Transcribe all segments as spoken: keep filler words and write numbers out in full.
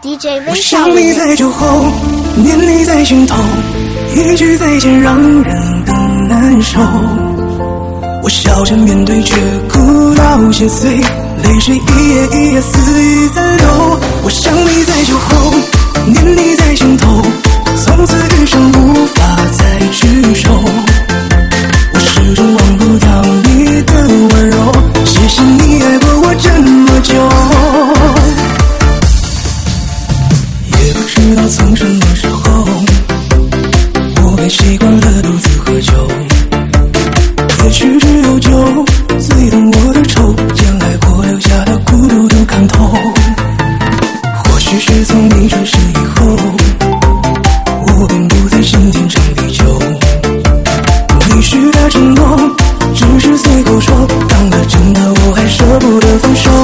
D J 微我笑想你在酒后，念你在心头，一句再见让人更难受。我笑着面对，却哭到心碎，泪水一页一页肆意残留。我想你在酒后，念你在心头，从此余生无法再聚首。我始终忘不掉你的温柔，谢谢你爱过我这么久。也不知道从什么时候，我便习惯了独自喝酒。也许只有酒最懂我的愁，将爱过留下的孤独都看透。或许是从你转世以后，我并不再心天长地久。你许的承诺只是随口说，当了真的我还舍不得放手。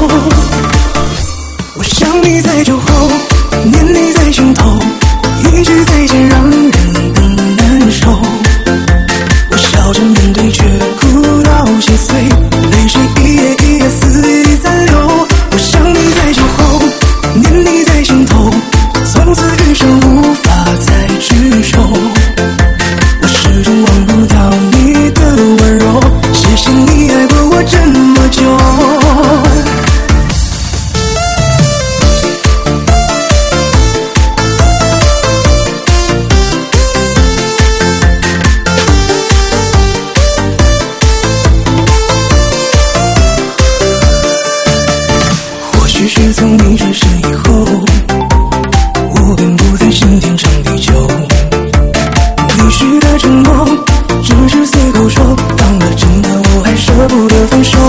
我想你在酒后，念你在心头，一句再见让人更难受。我笑着面对，却哭到心碎，泪水一页一页肆意残留。我想你在酒后，念你在心头，从此余生无法再聚首。我始终忘不掉你的温柔，谢谢你爱过我这么久。是从你转世以后，我便不再心天长地久。你许的承诺只是随口说，当了真的我还舍不得放手。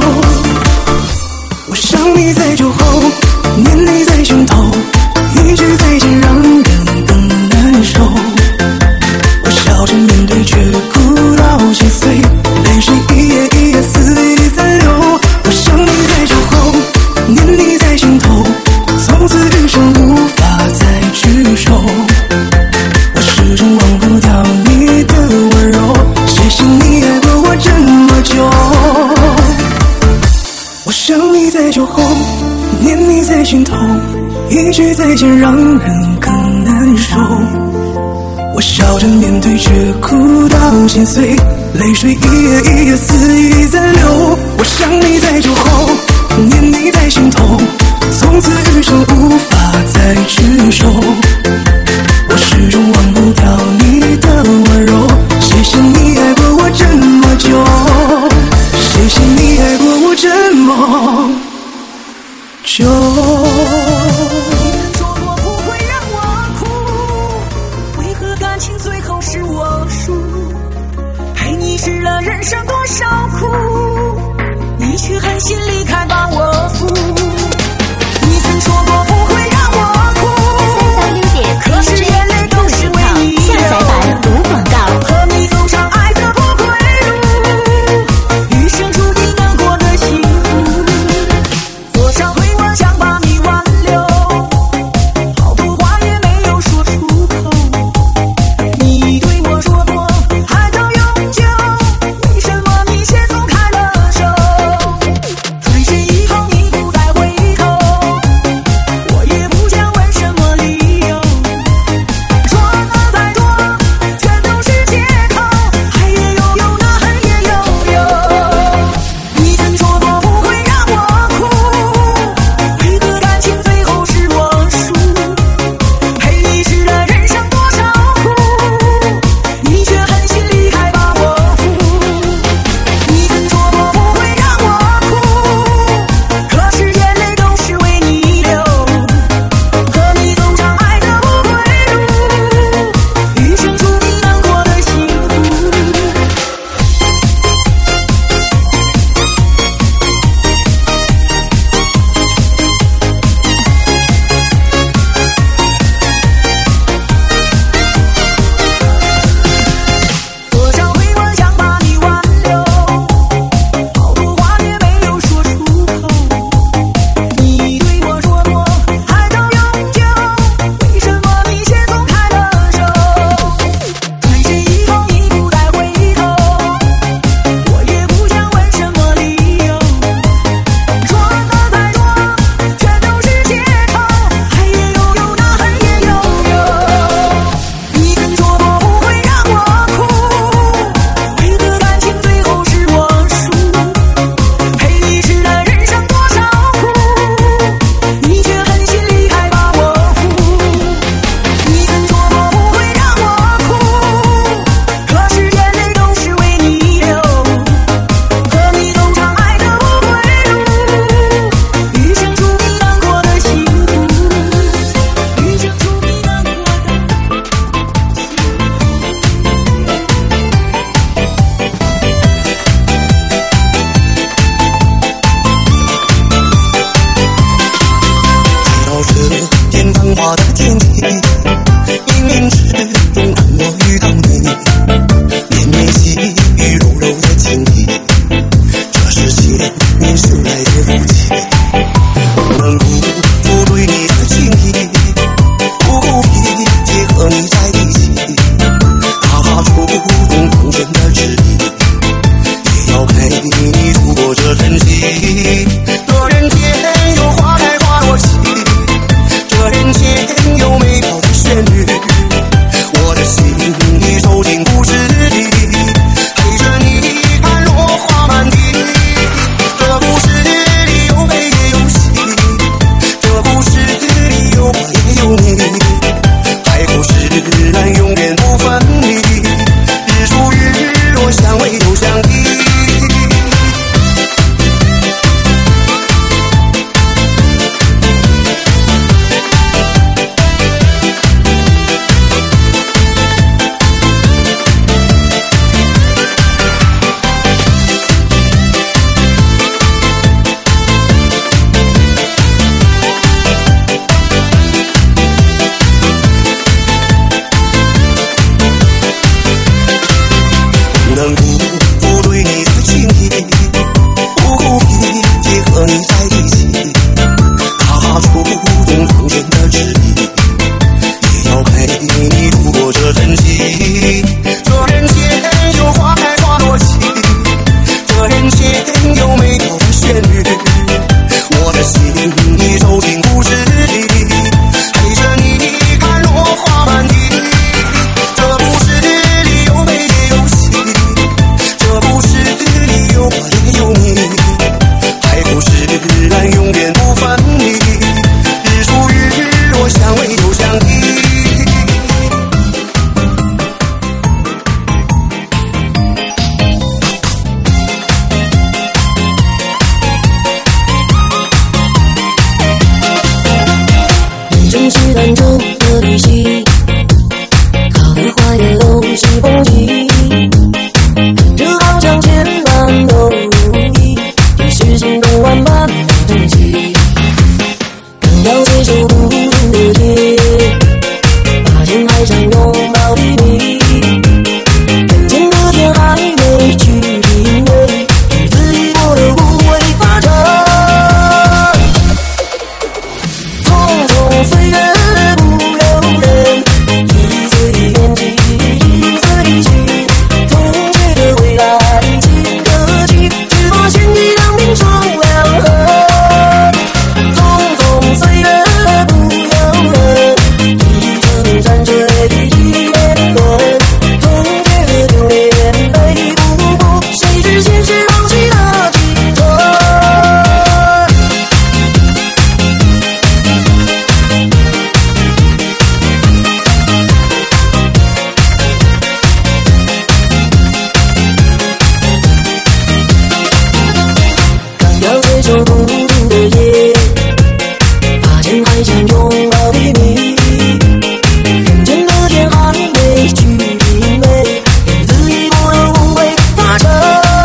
我想你在酒后，念你在心头，一句再见让人更难受。我笑着面对，却哭到心碎，泪水一页一页肆意残留。我想你在酒后，念你在心头，从此余生无法再聚首。我始终忘不掉你的温柔，谢谢你爱过我这么久。我想你在酒后，念你在心头，一句再见让人更难受。我笑着面对，却哭到心碎，泪水一页一页肆意残留。我想你在酒后，念你在心头，从此余生无法再聚首。我始终忘不掉你的温柔，谢谢你爱过我这么久，谢谢你爱过我这么久。 做过不会让我哭，为何感情最后是我输？陪你吃了人生多少苦，你却狠心离开把我负。你曾说过不花的天地，冥冥之中让我遇到你，绵绵细雨柔柔的情意，这是千年修来的福气，不能辜负对你的情意，不必结合你在一起，踏出空间的指引，也要陪你度过这人世。这人间有花开花落齐，这人间有美好的旋律，我的心已走进故事里，陪着你看落花满地。这故事里有悲也有喜，这故事里有我也有你，海枯石烂永远不分离，日出日落相偎又相依。能辜负对你的情意，不必结合你在一起，踏出空间的指引，也要陪你度过这人世。这人间有花开花落齐，这人间有美好的旋律，我的心已走进故事里，陪着你看落花满地。这故事里有悲也有喜，这故事里有我也有你，海枯石烂永远不分离，日出日落相偎又相依。 人生是单程的旅行，好的坏的都是风景，这好像千万都如意，对事情都万般珍惜。刚要接受孤独的夜，发现还想拥抱黎明，眼前的天还没去品味，日子已过得无味发生。匆匆岁月不由人，一岁的年纪一岁的心，同学的未来经得起，只怕千里两鬓霜两痕。匆匆岁月不由人，一程山水一年轮，同学的留恋泪不过，谁知现实放弃了青春。刚要接受孤独的夜，发现还想拥抱黎明，眼前的天还没去品味，日子已过得无味发生。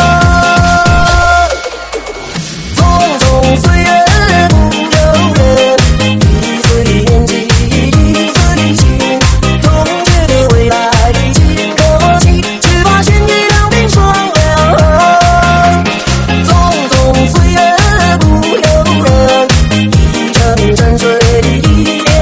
匆匆岁月不由人，一岁的年纪一岁的心，同学的未来经得起，只怕千里两鬓霜两痕。匆匆岁月不由人，一程山水一年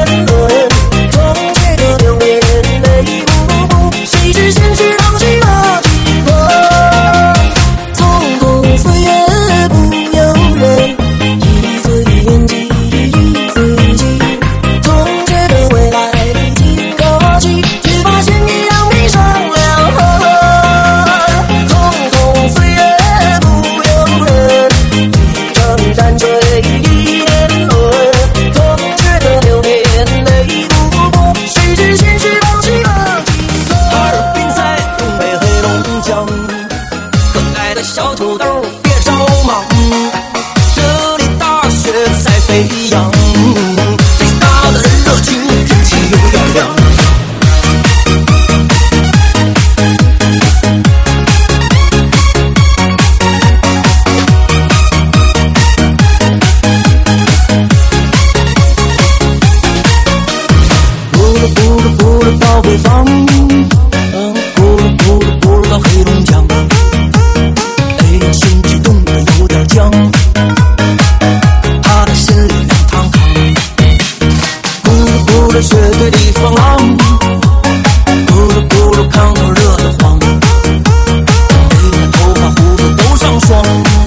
对方，嗯，咕噜咕噜咕噜到黑龙江，哎，心激动的有点僵，他的心里凉堂堂，咕噜咕噜乐队里放浪，咕噜咕噜炕头热得慌，哎，头发胡子都上霜，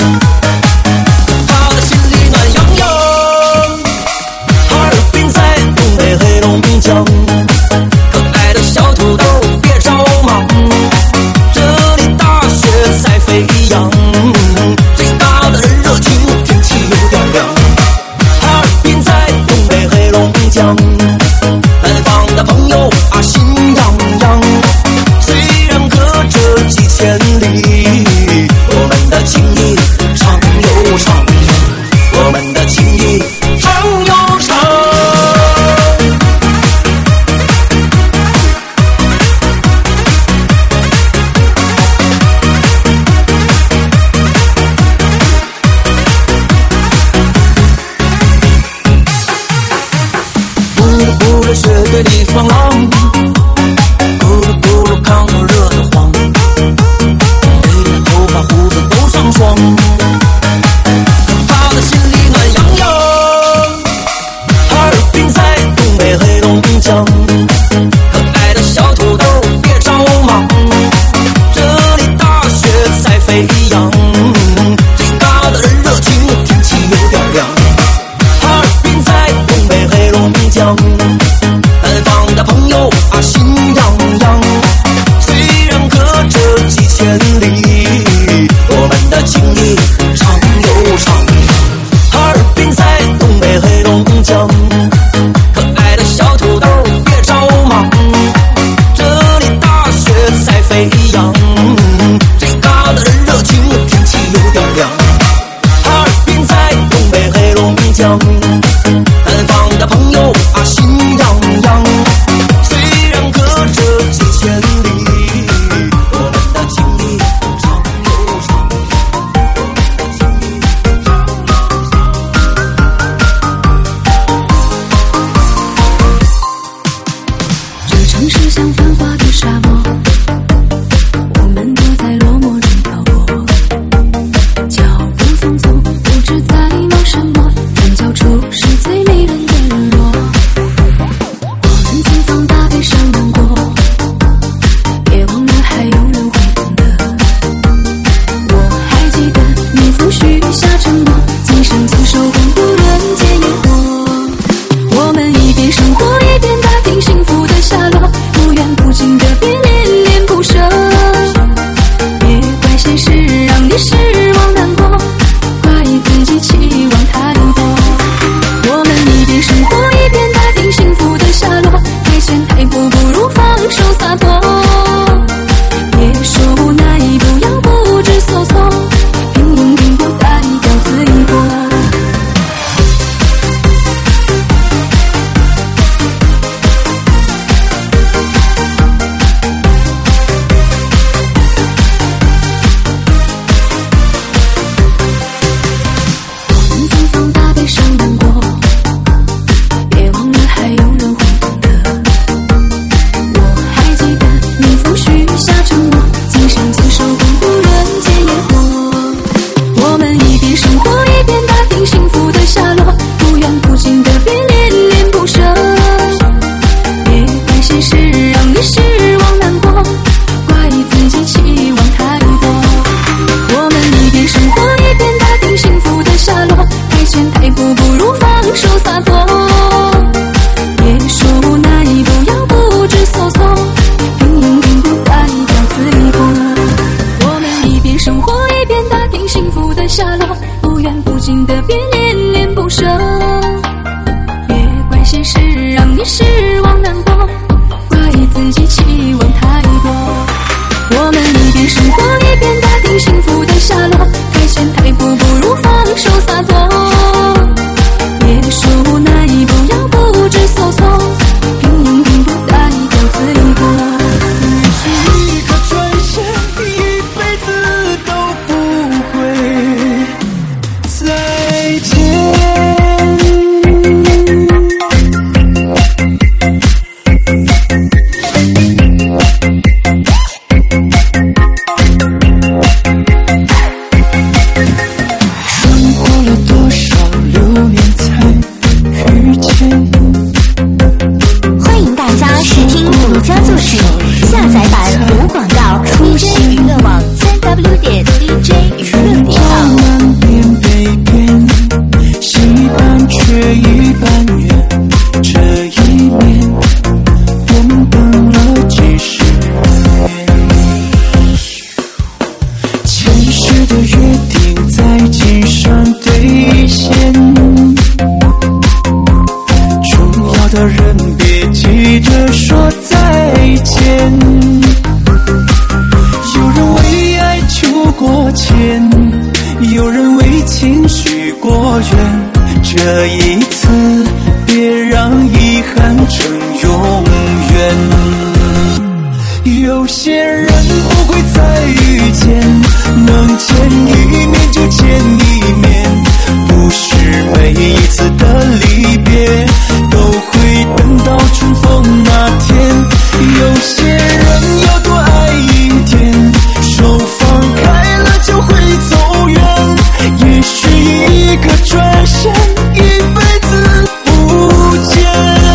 他的心里暖洋洋。哈尔滨在东北黑龙江，可爱的小土豆别着忙，这里大雪在飞扬，最大的热情天气有点凉。哈尔滨在东北黑龙江，南方的朋友啊心痒痒，虽然隔着几千里，我们的情谊长又长，我们的情谊长又长。咕噜雪堆里放浪，咕噜咕噜炕头热得慌，哎，头发胡子都上霜，他的心里暖洋洋。哈尔滨在东北黑龙江，可爱的小土豆别着忙，这里大雪在飞扬，最大的热情天气有点凉。哈尔滨在东北黑龙江，南方的朋友啊心痒痒，虽然隔着几千里，我们的情谊长又长。哈尔滨在东北黑龙江，可爱的小土豆别着忙，这里大雪在飞扬，最大的热情天气有点凉。哈尔滨在东北黑龙江，南方的朋友啊心痒痒，虽然隔着几千里，我们的情谊长又长，我们的情谊长又长。 这城市像繁华的沙漠，我们都在落寞中漂泊，脚步匆匆，不知在忙什么，转角处是最迷人的日落。我们曾放大悲伤难过，别忘了还有人会懂得。我还记得你曾许下承诺，今生今世共度人间烟火。我们一边生活一边打听幸福的下落，不远不近的别恋恋不舍。别怪现实让你失望难过，怪自己期望太多。我们一边生活一边打听幸福的下落，太前太步不如放手洒脱。别说无奈，不要不知所措，平庸并不代表罪过。我们曾放大悲伤难过，别忘了还有人会懂得。我还记得你曾许下承诺，今生今世共度人间烟火。我们一边生活一边打听幸福的下落，不远不近的别恋恋不舍。别怪现实让你失望难过，怪自己期望太多。我们一边生活一边打听幸福的下落，太前太步不如放手洒脱。别说无奈，不要不知所措，平庸并不代表罪过。我们一边生活一边打听幸福的下落，不远不近的别恋恋不舍。别怪现实让你失望难过，怪自己期望太多。我们一边生活一边打听幸福的下落，太前太步不如放手洒脱。别说无奈，不要不知所措，平庸并不代表罪过。 也许一颗转身，一辈子都不会再见。 的人别急着说再见。有人为爱求过签，有人为情许过愿，这一次别让遗憾成永远。有些人不会再遇见，能见一面就见一面，不是每一次的离别都会等到重逢那天。有些人要多爱一点，手放开了就会走远，也许一个转身，一辈子不见。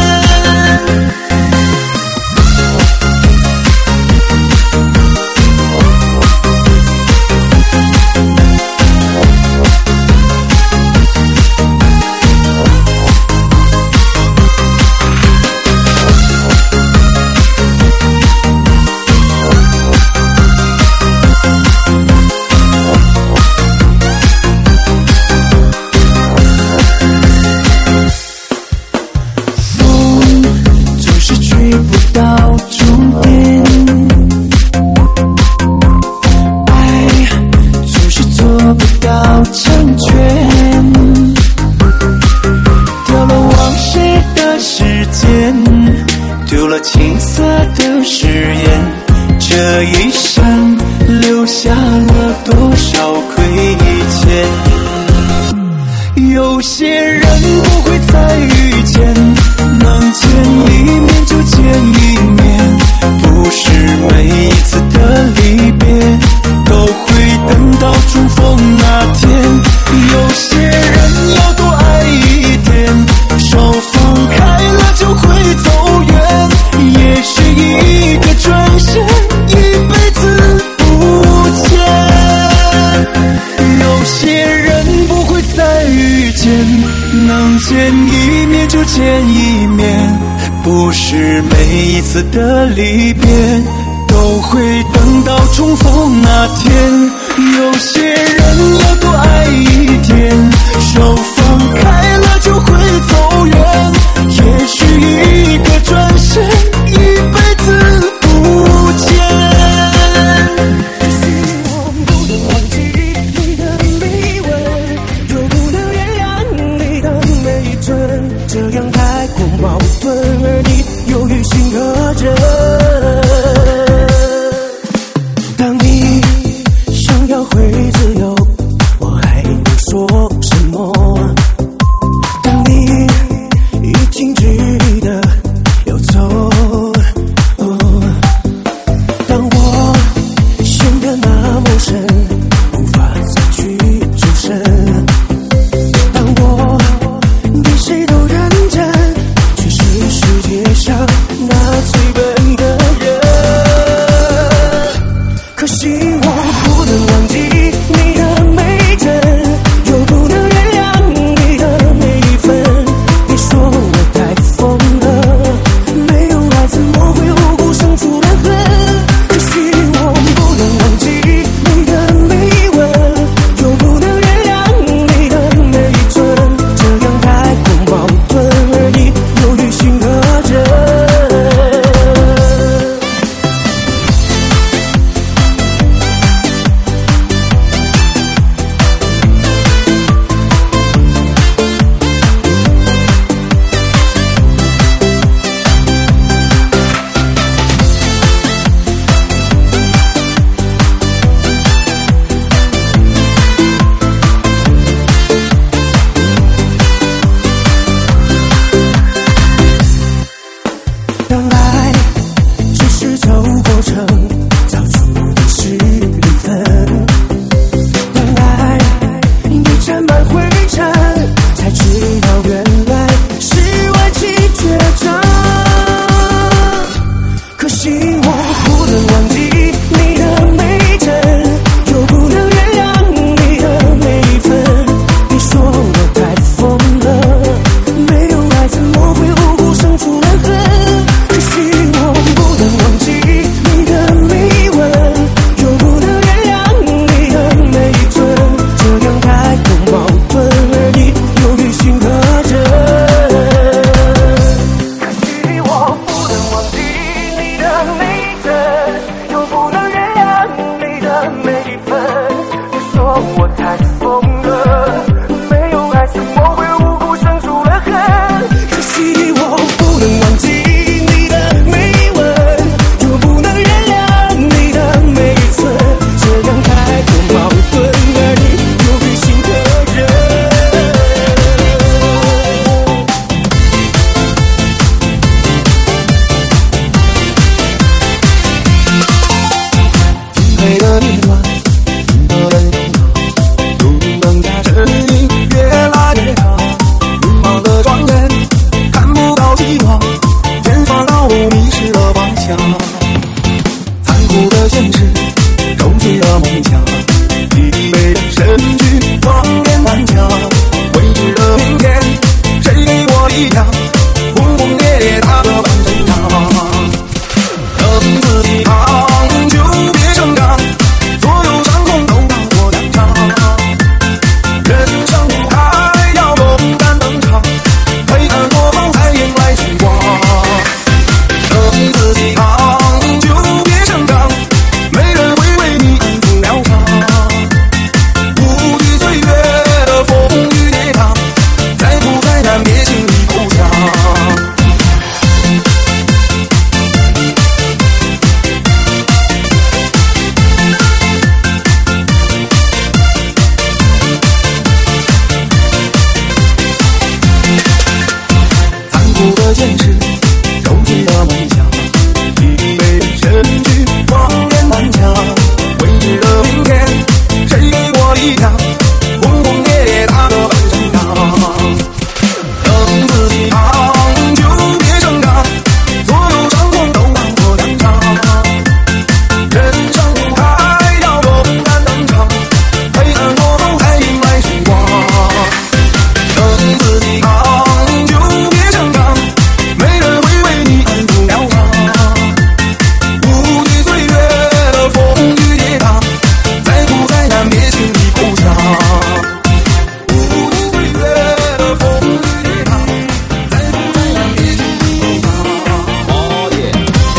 丢了青涩的誓言，这一生留下了多少亏欠。有些人不会再遇见，能见一面就见一面，不是每一次的离别都会等到重逢那天。有些人要多爱一点，手放开了就会走远，也许一个转身，一辈子不见。有些人不会再遇见，能见一面就见一面，不是每一次的离别都会等到重逢那天。有些人要多爱一点，手放开了就会走远，也许一个转身，一辈子不见。 我不能忘记你的眉纹，又不能原谅你的每一寸，这样太过矛盾，而你又于心何忍？当你想要回自由，我还能说什么？当你已经执意的要走，哦，当我陷得那么深，无法再去抽身，当我比谁都认真，却是世界上那最笨的人。 路的见识，走进了梦想，已被身躯光年满墙。未知的明天，谁给我力量？轰轰烈烈打个半生长，等自己扛，就别挣扎，所有伤痛都当作良场。人生舞台要勇敢登场，黑暗过后还迎来曙光。等自己扛，就别挣扎，没人会为你安度疗伤。无惧岁月的风雨跌宕，再苦再难别轻易投降。无惧岁月的风雨跌宕，再苦再难别轻易投降。哦耶！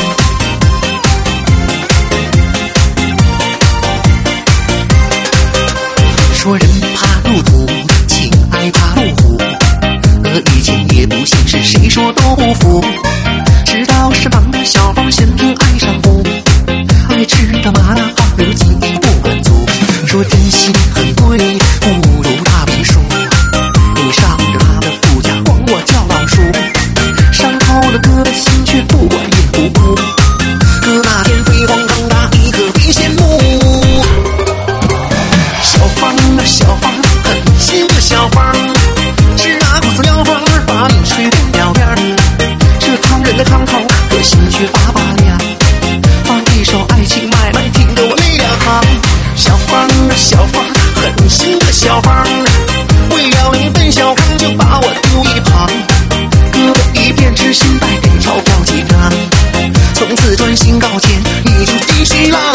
说人怕入土，情爱怕入虎，恶意间也不信是谁说都不服。知道是忙的小芳先能爱上我，爱吃的麻辣烫如今已不满足。说真心很贵，不如大别墅。你上着他的副驾，管我叫老叔。伤透了哥的心，却不管也不顾。哥那天飞黄腾达，一个别羡慕。小芳啊小芳，狠心的小芳，是那股子撩风儿把你吹变了边儿。这烫人的烫口，可心却拔拔凉。放一首爱情买卖，听得我泪两行。小芳啊小芳，狠心的小芳，为了你奔小康就把我丢一旁。哥的一片痴心败给钞票几张，从此专心搞钱，一出继续浪。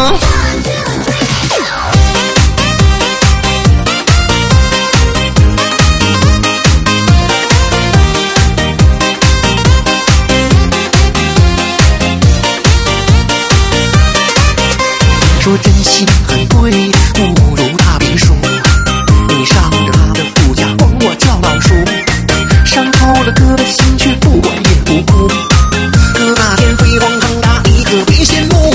说真心很贵，不如大别墅。你上着他的副驾，管我叫老叔。伤透了哥的心，却不管也不顾。哥那天飞黄腾达，一个别羡慕。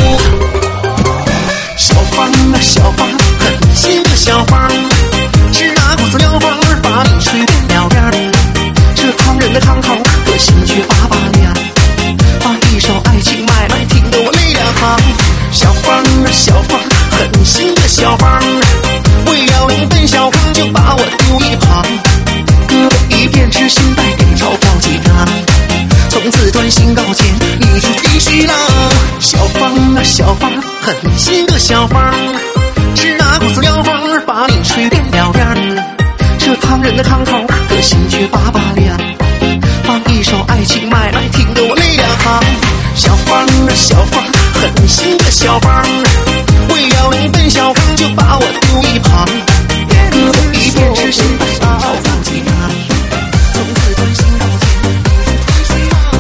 小芳啊小芳，狠心的小芳，是那股子撩风儿把你吹变了边儿。这烫人的烫口，可心却拔拔凉。放一首爱情买卖，听得我泪两行。小芳啊小芳，狠心的小芳，为了你奔小康就把我丢一旁。哥的一片痴心败给钞票几张，从此专心搞钱，一出继续浪。小芳啊小芳，狠心的小芳，是那股子撩风儿把你吹变了边儿。这烫人的烫口，可心却拔拔凉。放一首爱情买卖，听得我泪两行。小芳啊小芳，狠心的小芳，为了你奔小康就把我丢一旁。哥的一片痴心败给钞票几张，从此专心搞钱，继续浪。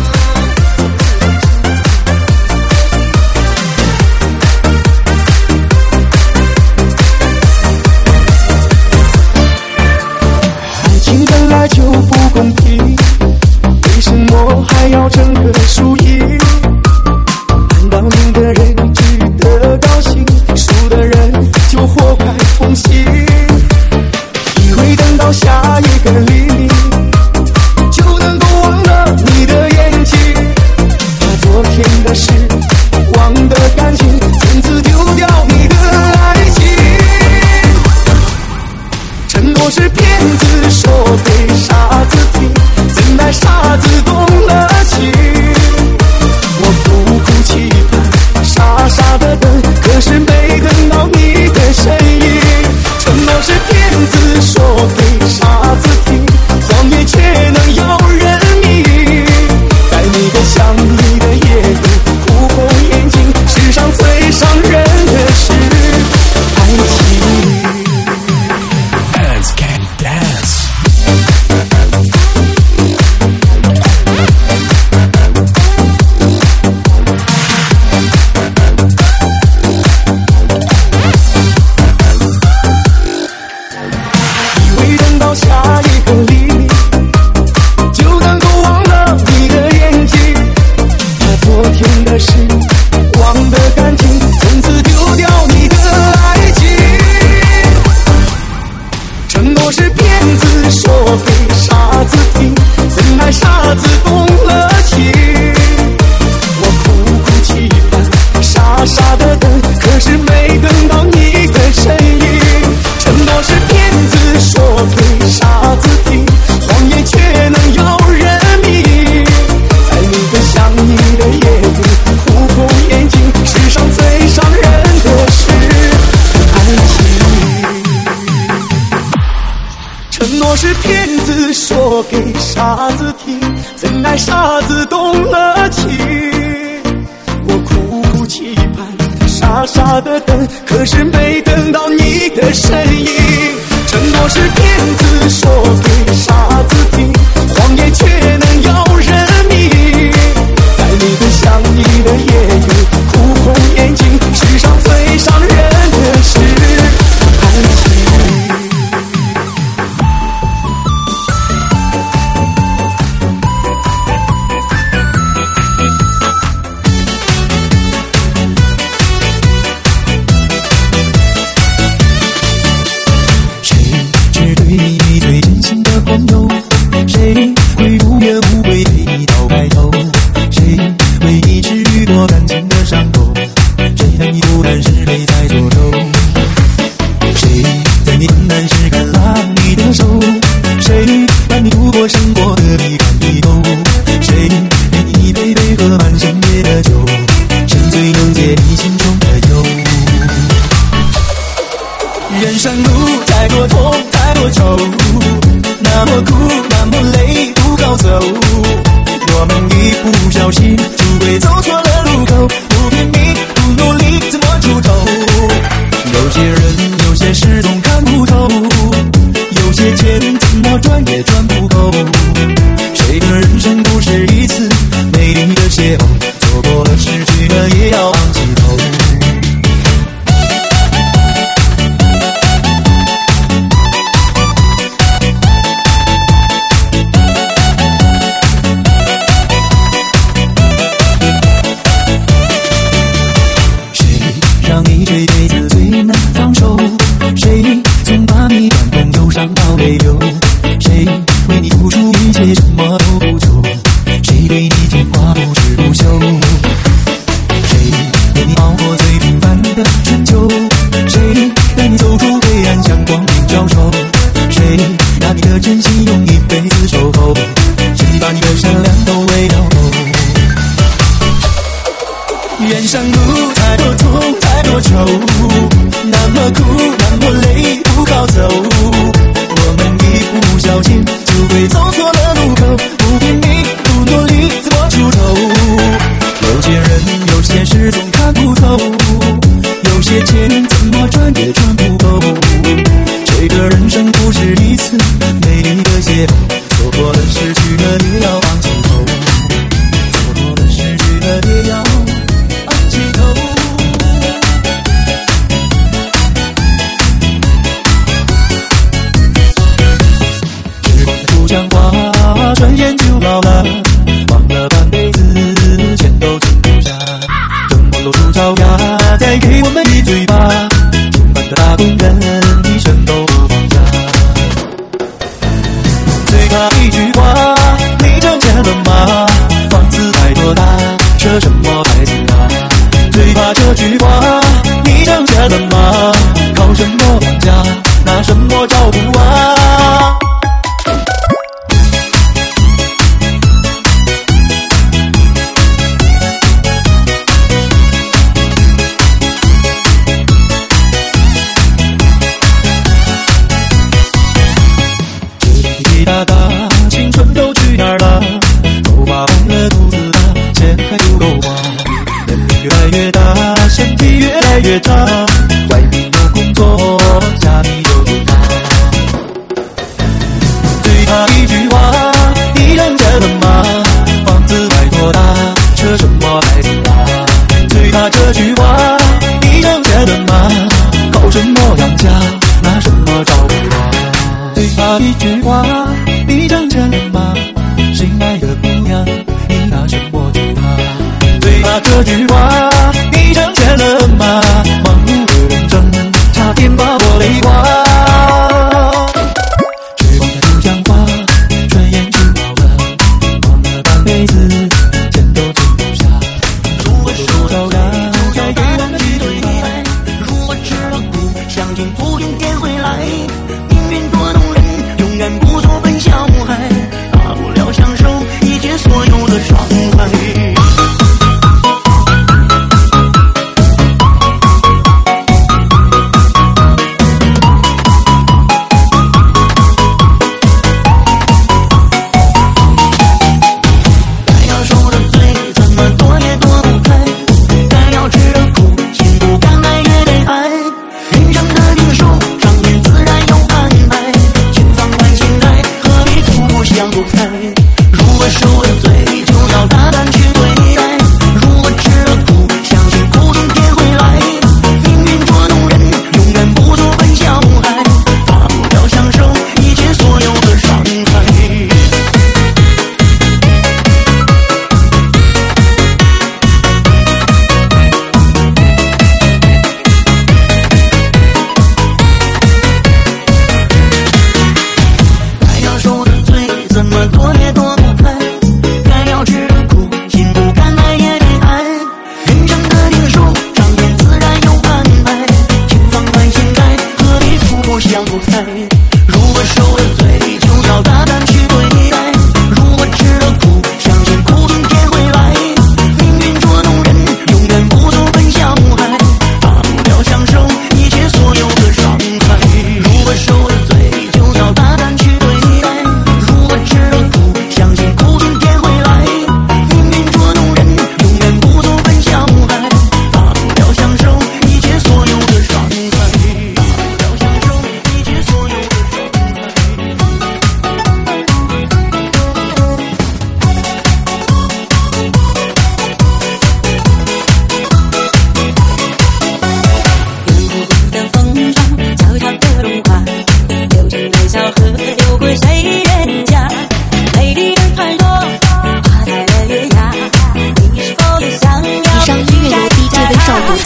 爱情本来就不公平，为什么还要争个输赢？看到赢的人值得高兴，输的人就活该痛心。以为等到下一个黎明，就能够忘了你的眼睛，把昨天的事忘得干净，从此丢掉你的爱情。承诺是骗子说给傻子听，怎奈傻子动了情。我苦苦期盼，傻傻的等，可是没等到你的身影。承诺是骗子说给傻子听，谎言却能要人命。在你的想你的夜里，哭红眼睛，世上最伤人的是爱情。Dance, can you dance? 傻说给傻子听，怎奈傻子动了情。我苦苦期盼，傻傻的等，可是没等到你的身影。承诺是骗子说给傻子听，谎言却能要人命。在你的想你的夜里，哭红眼睛，世上最伤人的是爱情。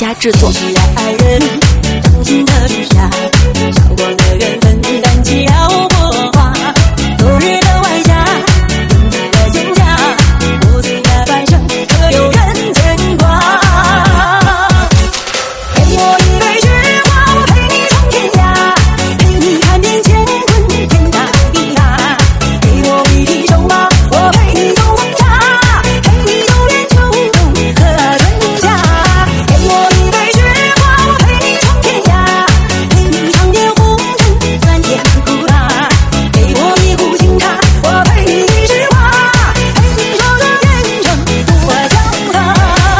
家制作。 爱人掌心的许下，韶光的缘分燃起了火花。昨日的晚霞，定在了蒹葭，我醉了半生，可有人牵挂？给我一杯雪花，我陪你闯天涯，陪你看遍乾坤天大地大。给我一匹瘦马，我陪你斗黄茶，陪你走遍秋冬和春夏。给我一杯雪花，我陪你闯天涯，陪你尝遍红尘酸甜苦辣。给我一壶清茶，我陪你一枝花，陪你说说人生多潇洒。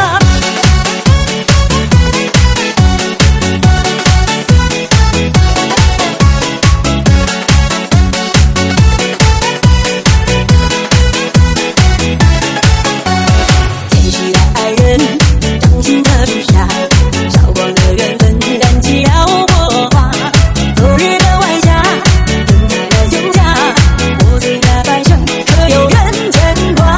捡起了爱人掌心的许下，韶光的缘分燃起了火花。昨日的晚霞，定在了蒹葭，我醉了半生，可有人牵挂？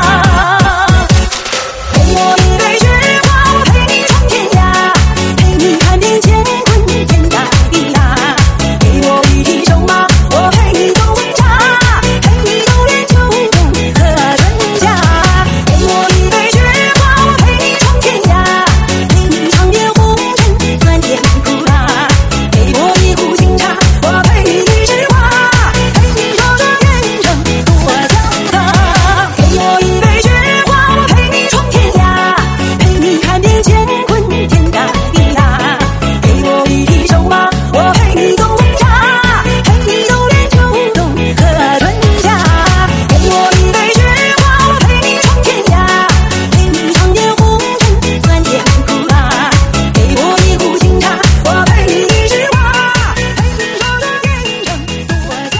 给我一杯雪花，我陪你闯天涯，陪你看遍乾坤天大地大。给我一匹瘦马，我陪你斗黄茶，陪你走遍秋冬和春夏。给我一杯雪花，我陪你闯天涯，陪你尝遍红尘酸甜苦辣。给我一壶清茶，我陪你一枝花，陪你说说人生多潇洒。给我一杯雪花，我陪你闯天涯，陪你看遍乾坤天大地大。给我一匹瘦马，我陪你斗黄茶，陪你走遍秋冬和春夏。给我一杯雪花，我陪你闯天涯，陪你尝遍红尘酸甜苦辣。给我一壶清茶，我陪你一枝花，陪你说说人生多潇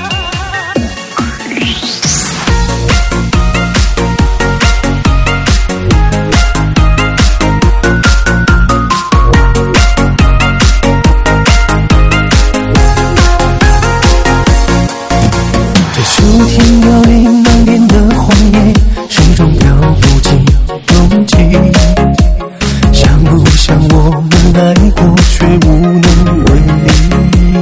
这秋天凋零满脸的黄叶，始终飘不进冬季。像不像我们爱过却无能为力？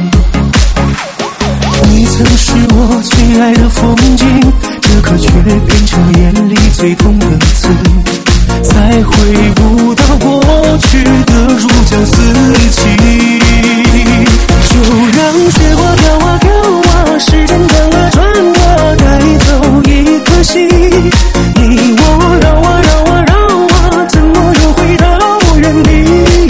你曾是我最爱的风景，这刻却变成眼里最痛的刺。再回不到过去的如胶似漆，就让雪花飘啊飘啊，时间转啊转啊，带走一颗心。你我绕啊绕啊绕啊，怎么又回到原地？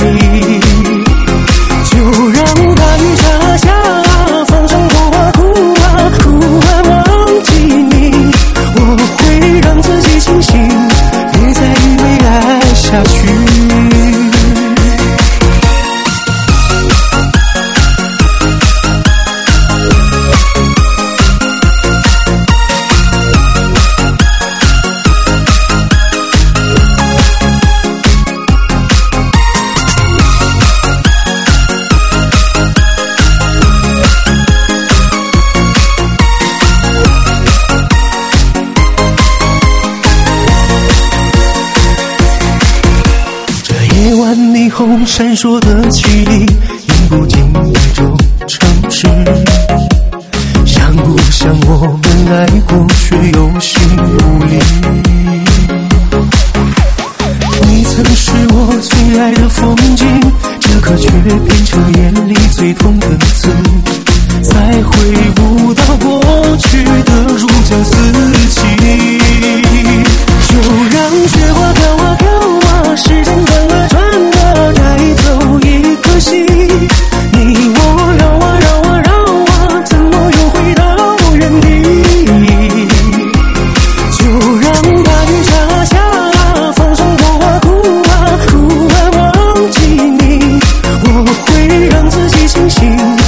就让大雨洒下，放声哭啊哭啊哭啊，忘记你。我会让自己清醒，别再以为爱下去。夜晚霓虹闪烁的绮丽，映不进宇宙城市。像不像我们爱过却有心无力？你曾是我最爱的风景，这刻却变成眼里最痛的刺。再回不到过去的如胶似漆，就让雪花飘啊飘啊，时间转啊转啊，带走一颗心。你我绕啊绕啊绕啊，怎么又回到原地？就让大雨洒下，放声哭啊哭啊哭啊，忘记你。我会让自己清醒，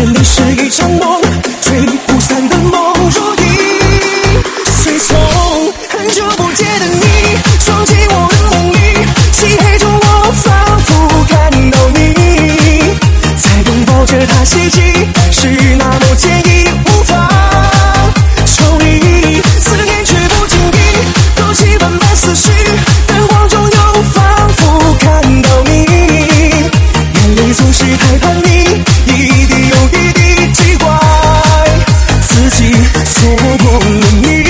原来是一场梦，吹不散的梦，如影随从。很久不见的你，闯进我的梦里，漆黑中我仿佛看到你，在拥抱着他希冀，是那么坚毅无法抽离，思念却不经意勾起万般思绪，灯光中又仿佛看到你，眼泪总是太叛逆，一滴又一滴击坏自己，错过了你。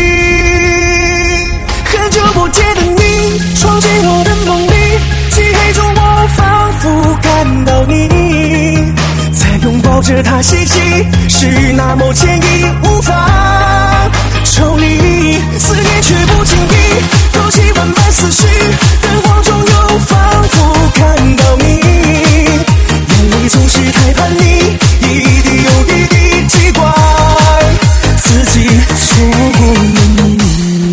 很久不见的你，闯进我的梦里，漆黑中我仿佛看到你，在拥抱着他希冀，是那么坚毅无法抽离，思念却不经意勾起万般思绪，灯光中又仿佛看到你，眼泪总是太叛逆，一滴又一滴击怪自己，错过了你。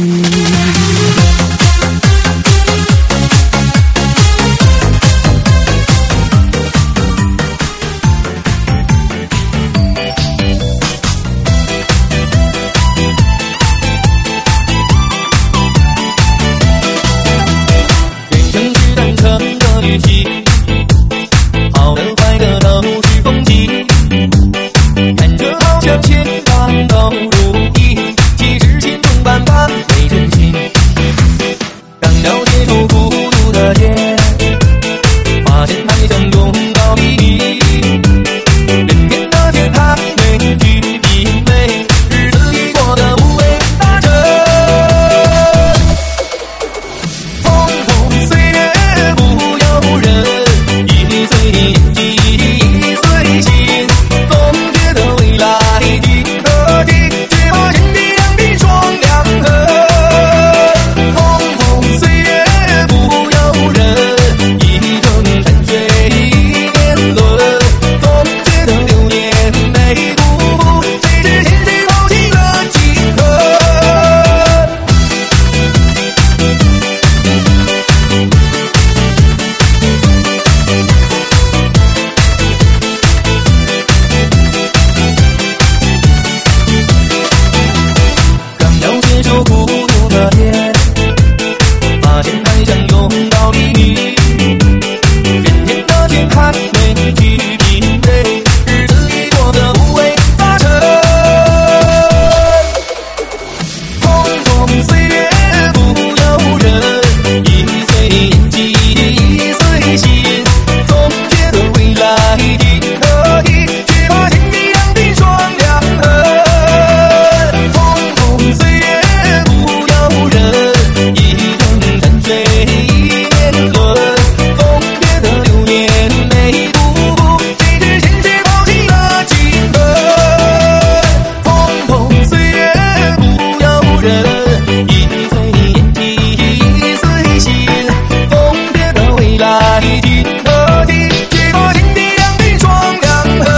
好的坏的都是风景，看着好像千般都如意，其实心中万般没真心。刚要接触孤独的夜，发现还想拥抱你，人间的天还没去品味，日子已过得五味杂陈。匆匆岁月不由人，一岁年纪一岁心，总觉得未来挺可期，只怕天地两鬓霜两痕。匆匆岁月不由人，一程山水一年轮，总觉得流年没不步，谁知现实抛弃了情痕。刚要接受孤独的夜，发现还想拥抱你，人间的天还没去品味，日子已过得五味杂陈。匆匆岁月不由人，一岁年纪一岁心，总觉得未来挺可期，只怕天地两鬓霜两痕。匆匆岁月不由人，一程山水一年轮，总觉得流年没不步，谁知现实抛弃了情痕。匆匆岁月不由人，一岁年纪一岁心，总觉得未来挺可期，只怕天地两鬓霜两痕。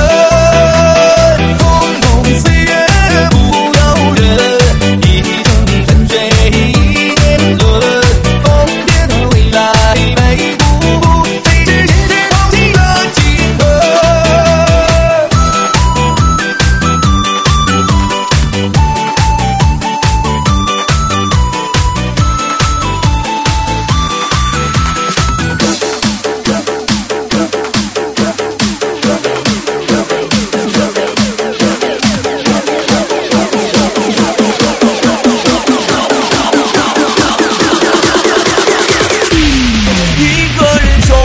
匆匆岁月不由人，一程山水一年轮，总觉得未来没不步，谁知现实抛弃了情痕。一个人走，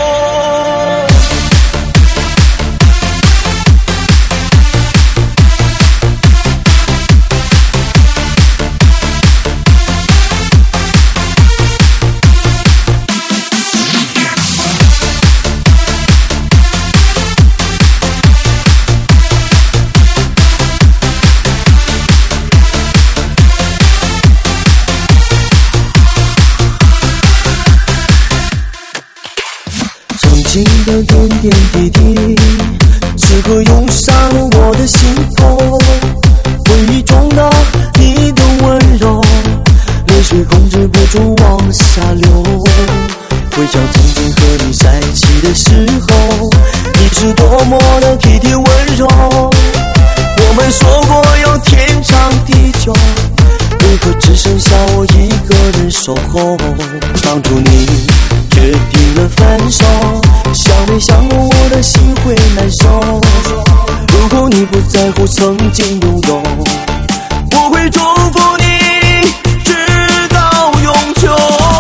曾经的点点滴滴，此刻涌上我的心头。回忆中的你的温柔，泪水控制不住往下流。回想曾经和你在一起的时候，你是多么的体贴温柔。我们说过要天长地久，为何只剩下我一个人守候？当初你决定了分手，想没想过我的心会难受？如果你不在乎曾经拥有，我会祝福你直到永久。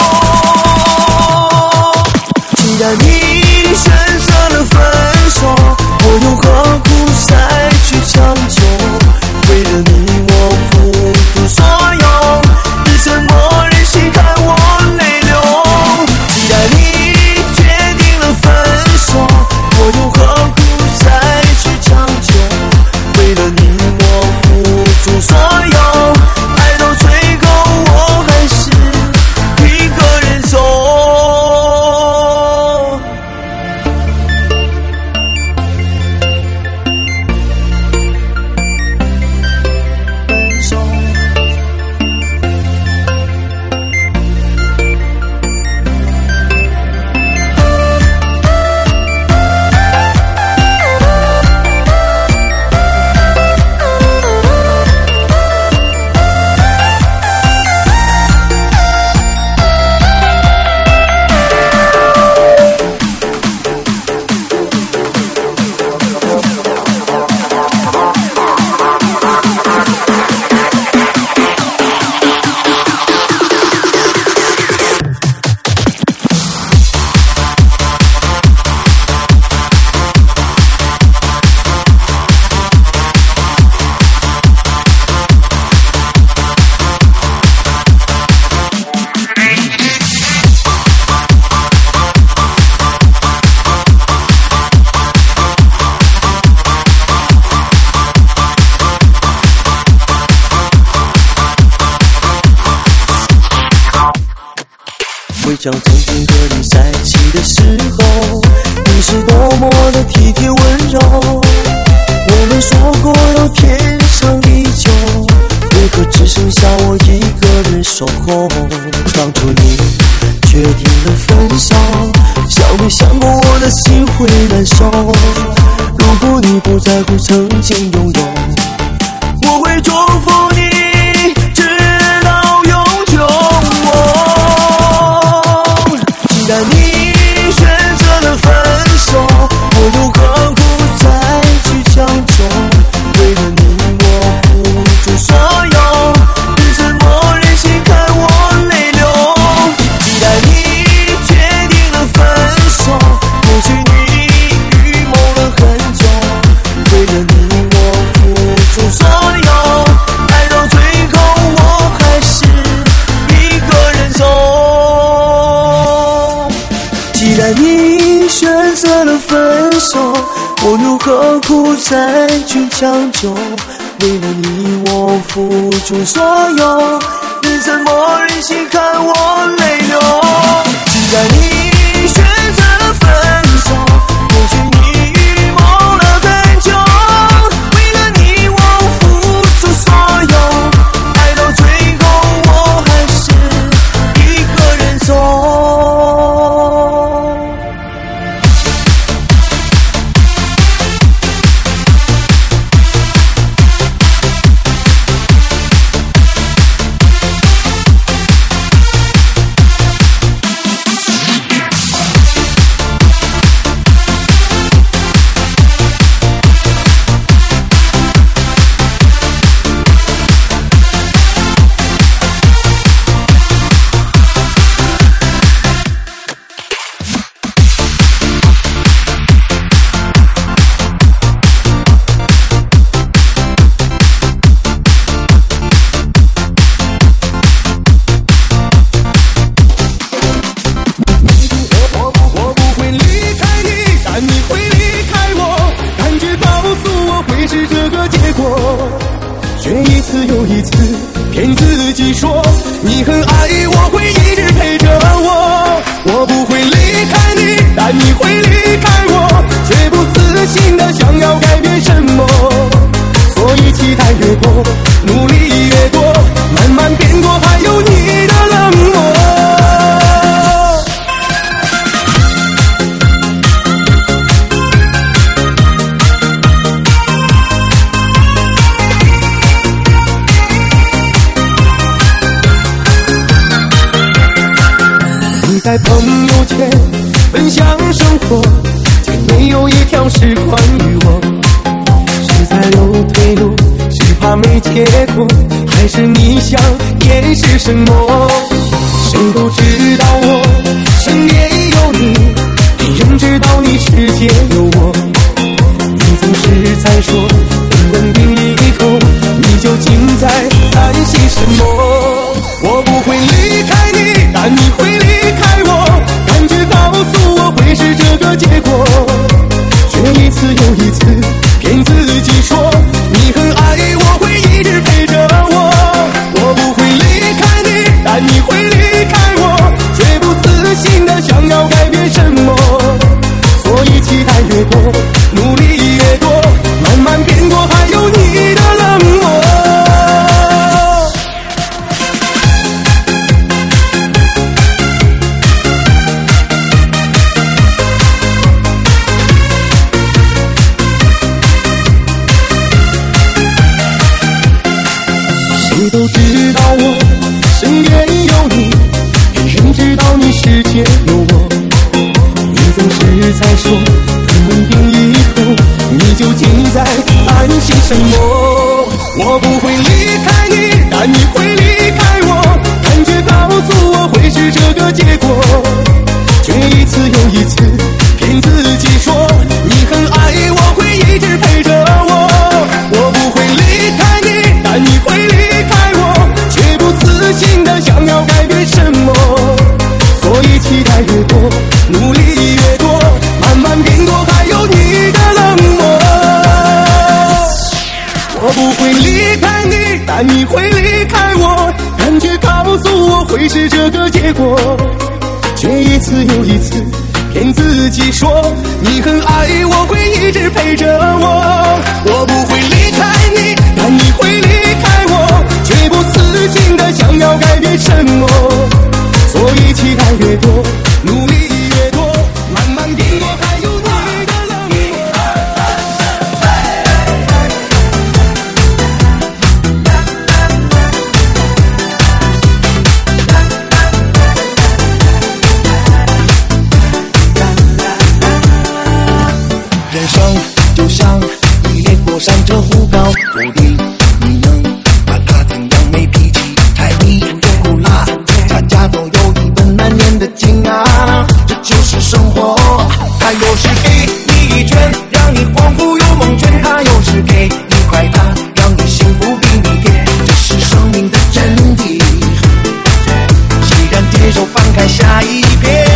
既然你选择了分手，我又何苦再去强求？为了你我付出所有，你怎么忍心看我泪流？既然你决定了分手，我又何苦再去强求？为了你我付出所有，爱到最后我还是一个人走。分手回想曾经和你在一起的时候，你是多么的体贴温柔。我们说过要天长地久，为何只剩下我一个人守候？当初你决定了分手，想没想过我的心会难受？如果你不在乎曾经拥有，我会祝福你直到永久。既然你选择了分手，我又何苦再去强求？为了你我付出所有，你怎么忍心看我泪流？既然你决定了分手，或许你预谋了很久。为了你我付出所有，爱到最后我还是一个人走。既然你选择了分手，我又何苦再去强求？为了你我付出所有，你怎么忍心看我泪流？既然你选择了分手，或许你预谋了很久。为了你我付出所有，爱到最后我还是一个人走。 却一次又一次骗自己说你很爱我，会一直陪着我。我不会离开你，但你会离开我，却不死心的想要改变什么。所以期待越多，努力越多，慢慢变过还有你的冷漠。 在朋友圈分享生活，却没有一条是关于我。是在有退路，是怕没结果，还是你想掩饰什么？谁都知道我身边有你，没人知道你世界有我。你总是在说稳定以后，你究竟在担心什么？我不会离开你，但你会离开我，感觉告诉我会是这个结果，却一次又一次骗自己说你很爱我，会一直陪着我。我不会离开你，但你会离开我，却不自信的想要改变什么，所以期待越多，努力越多，慢慢变过还有你的冷漠。谁都知道我身边有你，没人知道你世界有我。你总是在说很稳定以后，你究竟在担心什么？我不会离开你，但你会离开我，感觉告诉我会是这个结果，却一次又一次骗自己说你很爱我，会一直陪着我。我不会离开你，但你会离开我，却不自信的想要改变什么，所以期待越多，努力越多，慢慢变过还有你的冷漠。我不会离开你，但你会离开我，感觉告诉我会是这个结果，却一次又一次骗自己说你很爱我，会一直陪着我。我不会离开你，但你会离开我，却不自信的想要改变什么，所以期待越多，努力越多，慢慢变过还有你的冷漠。 人生就像一列过山车，忽高忽低，你能把它怎样？没脾气，太腻又苦辣，家家都有一本难念的经啊，这就是生活。它有时给你一拳，让你恍惚又蒙圈；它有时给你快打，让你幸福比你甜。这是生命的真谛，既然接受，翻开下一篇。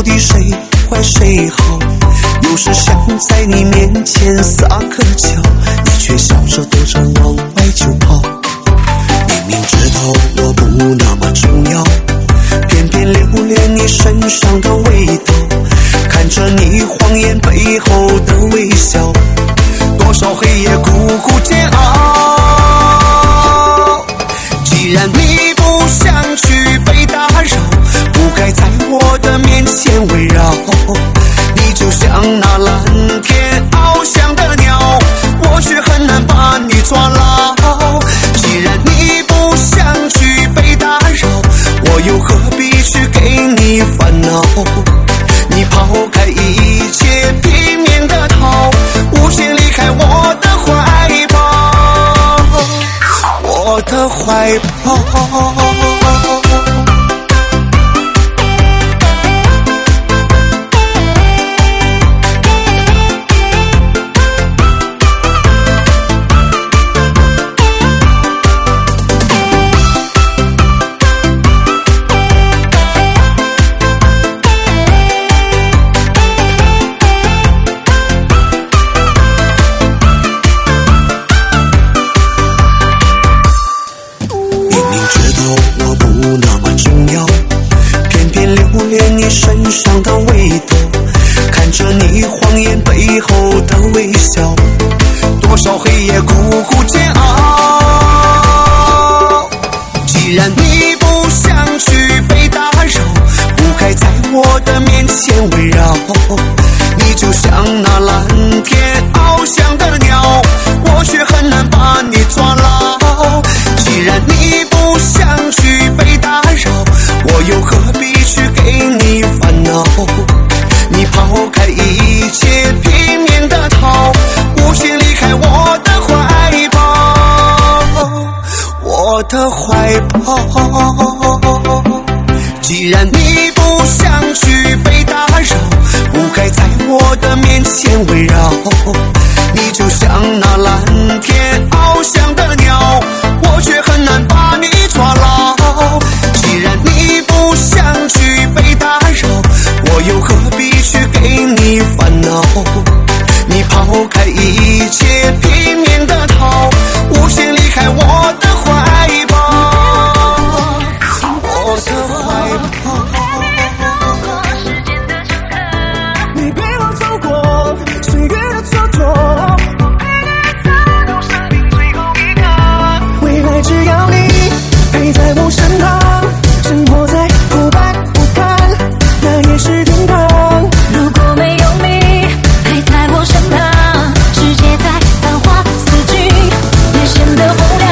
底谁坏谁好？有时想在你面前撒个娇，你却笑着躲着往外就跑。明明知道我不那么重要，偏偏留恋你身上的味道，看着你谎言背后的微笑，多少黑夜苦苦煎熬。既然你不想去被打扰，不该在我的面前围绕，你就像那蓝天翱翔的鸟，我却很难把你抓牢。既然你不想去被打扰，我又何必去给你烦恼？你抛开一切拼命的逃，无限离开我的怀抱，我的怀抱。身上的味道，看着你谎言背后的微笑，多少黑夜苦苦煎熬。既然你不想去被打扰，不该在我的面前围绕，你就像那蓝天翱翔的鸟，我却很难把你抓牢。既然你不想去被打扰，我又何必去给你烦恼？你抛开一切拼命的逃，无限离开我的怀抱，我的怀抱。既然你不想去被打扰，不该在我的面前围绕，你就像那蓝天翱翔的鸟，我却很难把你抓牢。既然你不想去被打扰，我又何必去给你烦恼？你抛开一切拼命的逃，无限离开我的怀抱，我的怀抱。你陪我走过岁月的蹉跎，未来只要你陪在我身旁，生活在不败不堪，那也是天堂。 如果没有你陪在我身旁，世界再繁华四季也显得荒凉。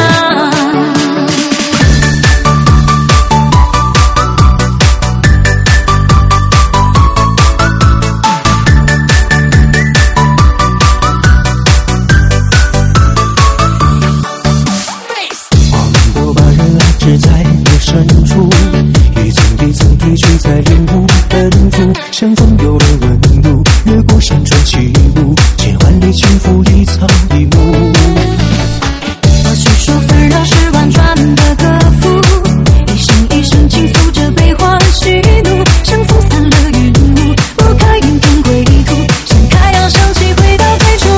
都把人安置在我深处，一层一层褪去在领悟本土，像风有了温度，越过山川起舞，千万里轻拂一草一木。 或许说纷扰是婉转的歌赋，一声一声轻抚着悲欢喜怒，像风散了云雾，拨开云天归途，像太阳升起回到最初。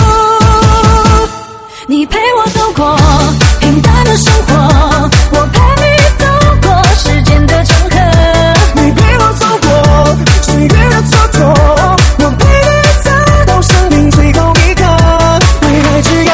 你陪我走过平淡的生活，我陪你走过时间的长河。 你陪我走过岁月的蹉跎，我陪你走到生命最后一刻。未来只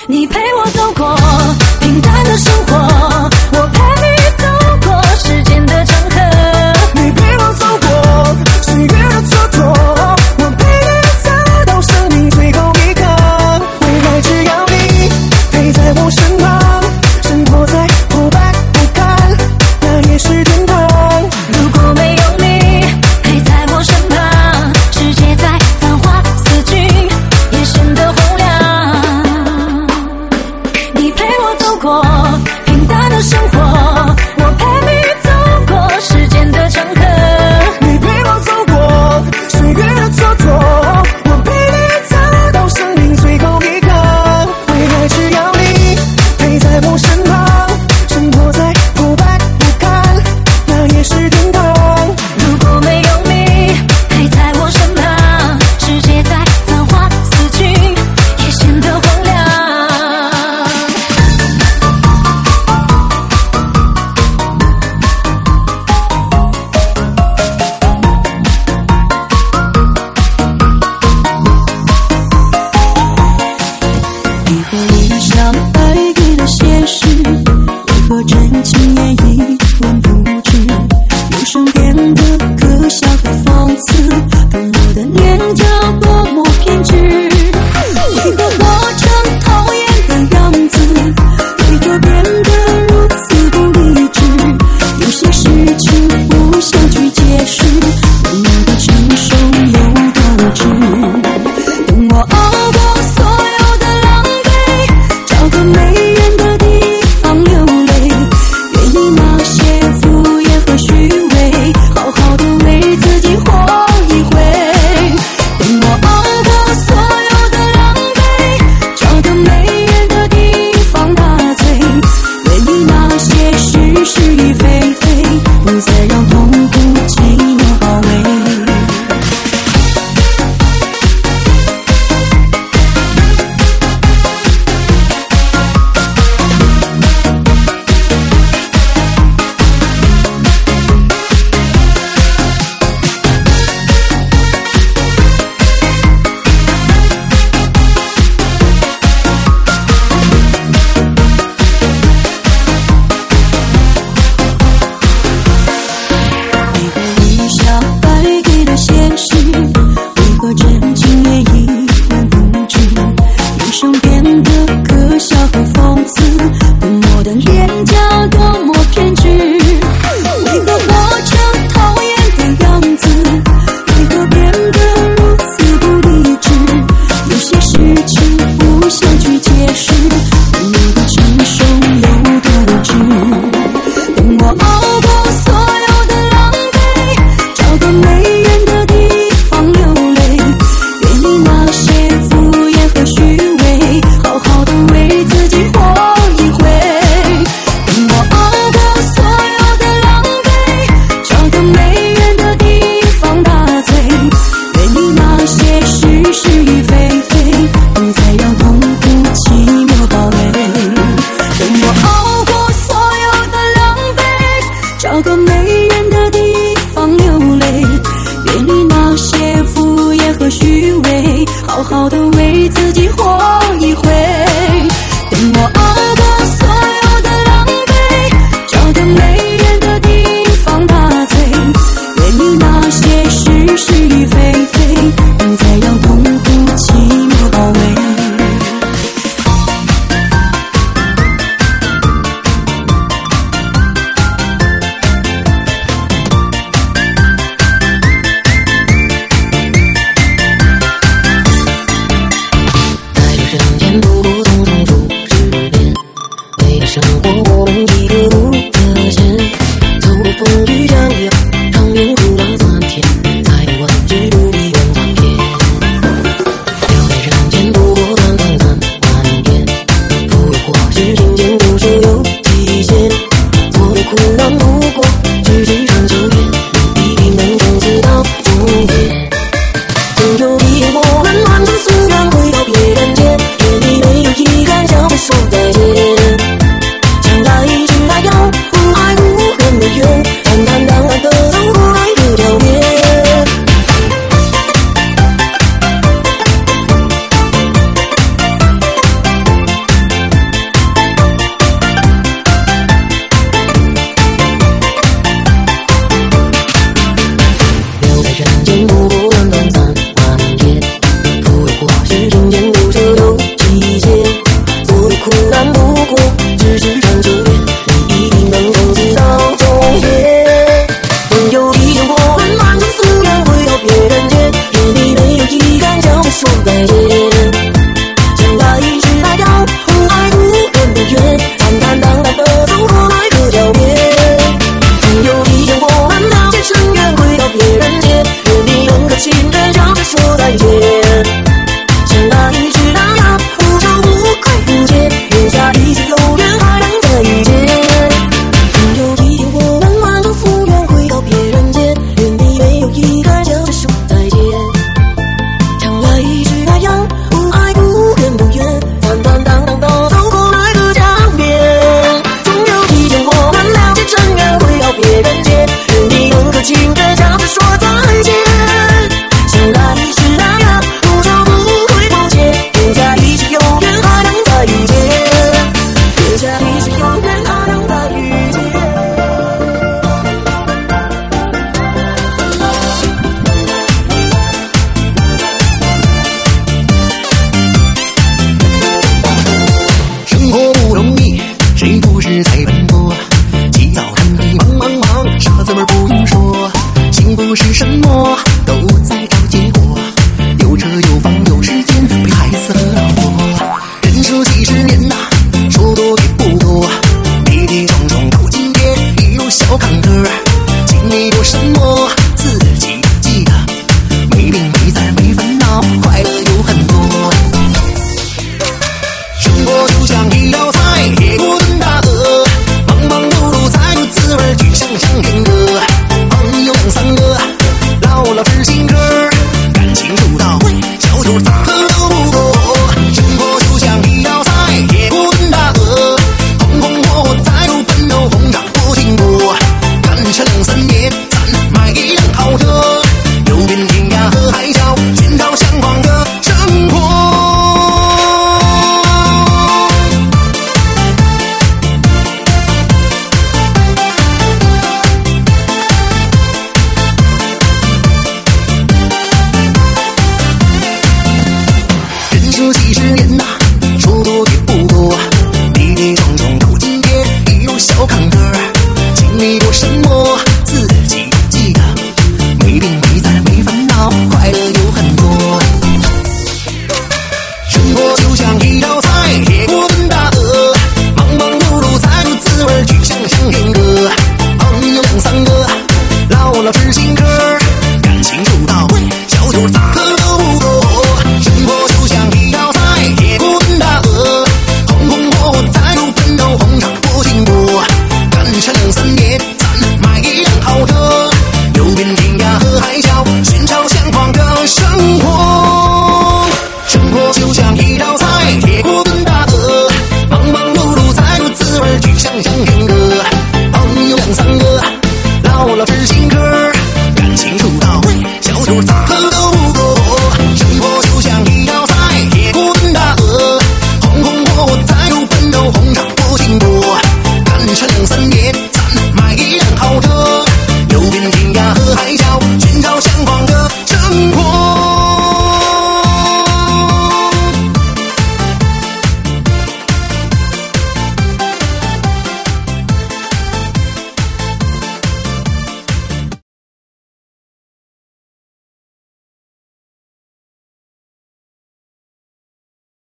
你陪我走过平淡的生活，我陪你走过时间的长河。 你陪我走过岁月的蹉跎，我陪你走到生命最后一刻。未来只要你陪在我身旁，生活再破败不堪，那也是天堂。 如果没有你陪在我身旁，世界再繁华似锦也显得荒凉。你陪我走过平淡的生活，我陪你走过时间的长河。 你陪我走过岁月的蹉跎，我陪你走到生命最后一刻。未来只要你陪在我身旁，生活再破败不堪，那也是天堂。 如果没有你陪在我身旁，世界再繁华似锦也显得荒凉。 为何理想败给了现实？为何真情也一文不值？人生变得可笑和讽刺，跟我的脸颊多么偏执。为何活成讨厌的样子？为何变得如此不理智？有些事情不想去解释，我们的成熟有多稚？等我熬过所有的狼狈，找个没人的地方流泪，远离那些敷衍和虚伪，好好的为自己活一回。等我熬过所有的狼狈，找个没人的地方打醉，远离那些是是与非非，不再让痛苦寂寞包围。为何理想败给了现实？为何真情也一文不值？人生变得可笑和讽刺，冷漠的脸颊多么偏执。为何活成讨厌的样子？为何变得如此不理智？有些事情不想去解释，